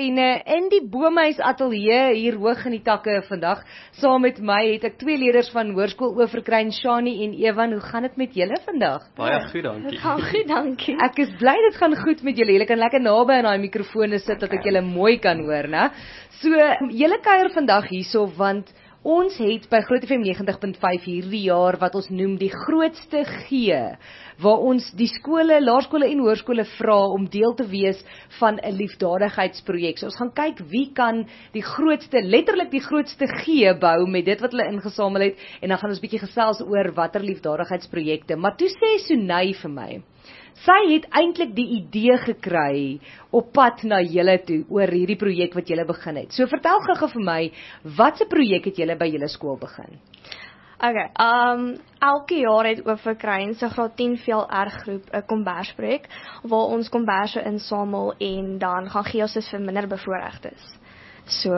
en in die Boomhuis Ateljee hier hoog in die takke vandag, saam met my het ek twee leerders van Hoërskool Oeverkruin, Shani en Evan. Hoe gaan dit met julle vandag? Baie goed, dankie. Dit gaan goed, dankie. Ek is bly dit gaan goed met julle. Julle kan lekker naby aan daai mikrofone sit dat ek julle mooi kan hoor, né? So, julle kuier vandag hierso want ons het by Groot FM 90.5 hierdie jaar wat ons noem die grootste gee, waar ons die skole, laerskole en hoërskole vra om deel te wees van 'n liefdadigheidsprojek. So ons gaan kyk wie kan die grootste, letterlik die grootste gee bou met dit wat hulle ingesamel het, en dan gaan ons bietjie gesels oor watter liefdadigheidsprojekte. Maar toe sê Sunay vir my, sy het eintlik die idee gekry op pad na julle toe oor hierdie projek wat julle begin het. So vertel gou vir my, watse projek het julle by julle skool begin? Okay, elke jaar het Oeverkruin se graad 10 VLR groep 'n kombersprojek waar ons komberse insamel en dan gaan gee ons vir minder bevoorregtes. So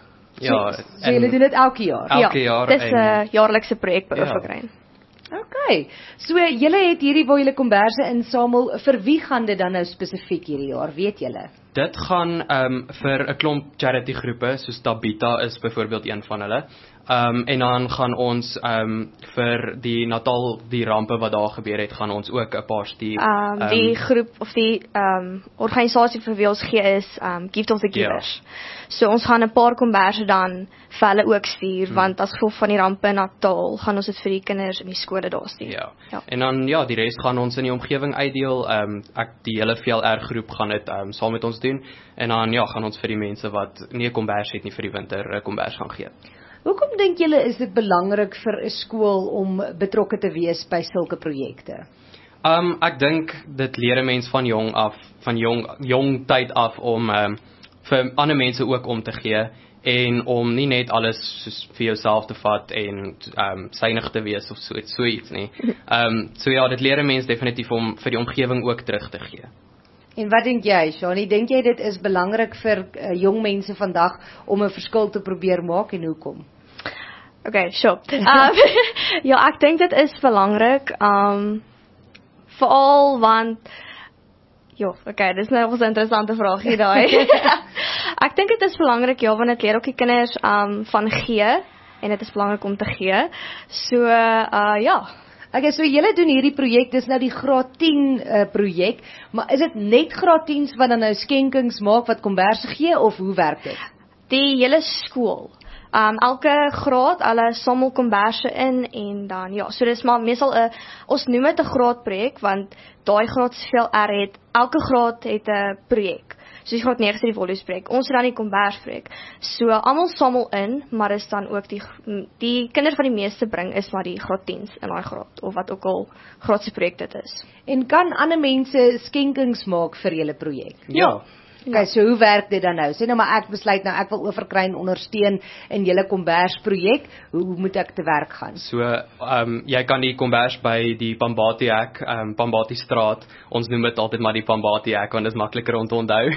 julle doen dit elke jaar? Elke jaar. Dis 'n jaarlikse projek by Oeverkruin. Okay, so julle het hierdie waar julle komberse insamel, vir wie gaan dit dan nou spesifiek hierdie jaar, weet julle? Dit gaan vir 'n klomp charity groepe, soos Tabita is byvoorbeeld een van hulle. En dan gaan ons vir die Natal, die rampe wat daar gebeur het, gaan ons ook 'n paar stuur. Die groep of die organisasie vir wie ons gee is Gift of the Givers. So ons gaan 'n paar komberse dan vir hulle ook stuur, want as gevolg van die rampe in Natal gaan ons dit vir die kinders in die skole daar stuur. Ja. En dan die res gaan ons in die omgewing uitdeel. Die hele VLR groep gaan dit saam met ons doen, en dan gaan ons vir die mense wat nie 'n kombers het nie vir die winter 'n kombers gaan gee. Hoekom dink julle is dit belangrik vir 'n skool om betrokke te wees by sulke projekte? Ek dink dit leer 'n mens van jong tyd af om vir ander mense ook om te gee, en om nie net alles soos vir jouself te vat en synig te wees of so iets nie. Dit leer 'n mens definitief om vir die omgewing ook terug te gee. En wat dink jy, Shani? Dink jy dit is belangrik vir jong mense vandag om 'n verskil te probeer maak, en hoekom? Okay, sure. Ja, ek dink dit is belangrik, veral want, dis nou 'n interessante vraag hier daai. Ek dink dit is belangrik, want dit leer ook die kinders van gee, en dit is belangrik om te gee. So, Okay, so julle doen hierdie projek, dis nou die graad 10 projek, maar is dit net graad 10's wat dan nou skenkings maak wat komberse gee, of hoe werk dit? Die hele skool. Elke graad, hulle samel komberse in, en dan, so dis maar meestal ons noem dit 'n graadprojek, want daai graad VLR het, elke graad het 'n projek. So die graad 9 is die volumeprojek, ons het dan die kombersprojek. So almal samel in, maar is dan ook die kinders van die meeste bring is maar die graad 10's in daai graad, of wat ook al graadse projek dit is. En kan ander mense skenkings maak vir julle projek? Ja. Okay, so hoe werk dit dan nou? Sê nou maar ek besluit nou ek wil Oeverkruin ondersteun in julle kombersprojek. Hoe moet ek te werk gaan? So, jy kan die kombers by die Pambati hek, Pambati straat. Ons noem dit altyd maar die Pambati hek, want dit is makliker om te onthou.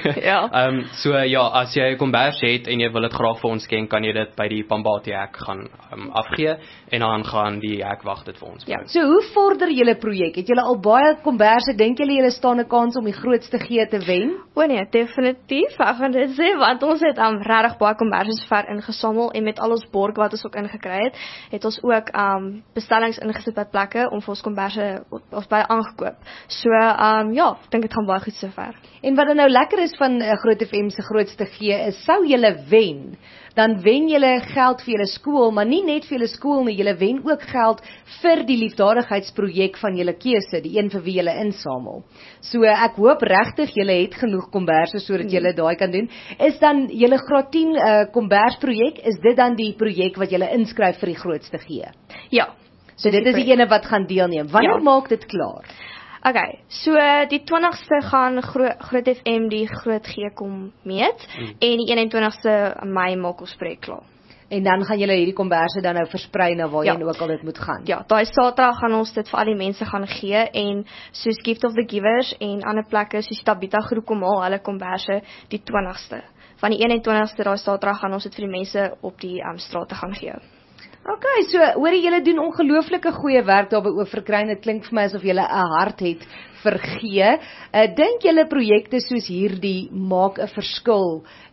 As jy 'n kombers het en jy wil dit graag vir ons skenk, kan jy dit by die Pambati hek gaan afgee, en dan gaan die hekwag dit vir ons bring. So hoe vorder julle projek? Het julle al baie komberse? Dink julle staan 'n kans om die grootste gee te wen? O nee, definitief, ek gaan dit sê, want ons het regtig baie komberse ver ingesamel, en met al ons borg wat ons ook ingekry het ons ook bestellings ingesit by plekke om vir ons komberse ons baie aangekoop. So ek dink dit gaan baie goed sover. En wat dan nou lekker is van Groot FM se grootste gee is, sou julle wen, dan wen julle geld vir julle skool, maar nie net vir julle skool nie, julle wen ook geld vir die liefdadigheidsprojek van julle keuse, die een vir wie julle insamel. So ek hoop regtig julle het genoeg komberse sodat julle daai kan doen. Is dan julle graad 10 kombersprojek, is dit dan die projek wat julle inskryf vir die grootste gee? Ja. So dit is die ene wat gaan deelneem. Wanneer maak dit klaar? Okay, so die 20ste gaan Groot FM die groot gee kom meet, en die 21ste Mei maak ons projek klaar. En dan gaan julle hierdie komberse dan nou versprei na waar jy ook al dit moet gaan. Ja, daai Saterdag gaan ons dit vir al die mense gaan gee, en soos Gift of the Givers en ander plekke soos Tabita groep kom al hulle komberse die 20ste. Van die 21ste daai Saterdag gaan ons dit vir die mense op die strate gaan gee. Okay, so hoorie julle doen ongelooflike goeie werk daar by Oeverkruin. Dit klink vir my asof julle 'n hart het vir gee. Dink julle projekte soos hierdie maak 'n verskil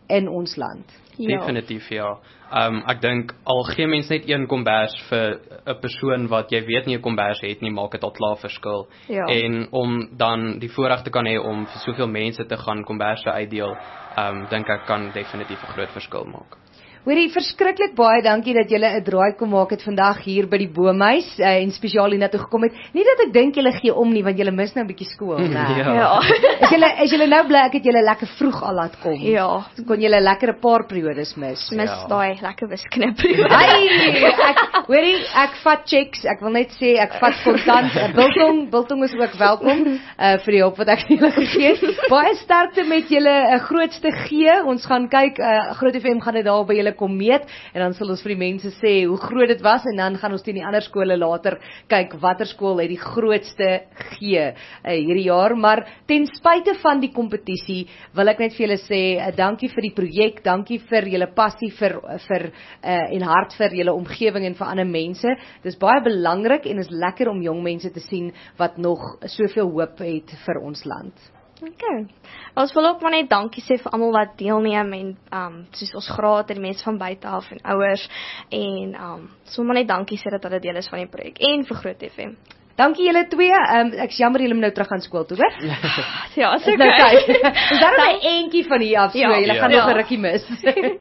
in ons land. Definitief ja. Ek dink al gee mens net een kombers vir 'n persoon wat jy weet nie 'n kombers het nie, maak dit al klaar verskil. Ja. En om dan die voorreg te kan hê om vir soveel mense te gaan komberse uitdeel, dink ek kan definitief 'n groot verskil maak. Hoorie, verskriklik baie dankie dat julle 'n draai kom maak het vandag hier by die Boomhuis en spesiaal hiernatoe gekom het. Nie dat ek dink julle gee om nie, want julle mis nou 'n bietjie skool, né? Ja. Is julle nou bly ek het julle lekker vroeg al laat kom? Ja. Kon julle lekker 'n paar periodes mis? Mis Ja. daai lekker wiskunde. Hoorie, ek vat checks. Ek wil net sê ek vat kontant. Biltong is ook welkom vir die hulp wat ek julle gegee het. Baie sterkte met julle grootste G. Ons gaan kyk, Groot FM gaan dit daar by julle kom meet en dan sal ons vir die mense sê hoe groot dit was en dan gaan ons teen die ander skole later kyk watter skool het die grootste G hierdie jaar, maar ten spyte van die kompetisie wil ek net vir julle sê dankie vir die projek, dankie vir julle passie vir en hart vir julle omgewing en vir ander mense. Dis baie belangrik en is lekker om jong mense te sien wat nog soveel hoop het vir ons land. Okay. Ons wil ook maar net dankie sê vir almal wat deelneem en soos ons graad en die mense van buite af en ouers en so maar net dankie sê dat hulle deel is van die projek en vir Groot FM. Dankie julle twee. Ek is jammer julle moet nou terug gaan skool toe, hoor. Ja, Is nou tyd. Is daar 'n entjie van hier af so, julle gaan nog 'n rukkie mis.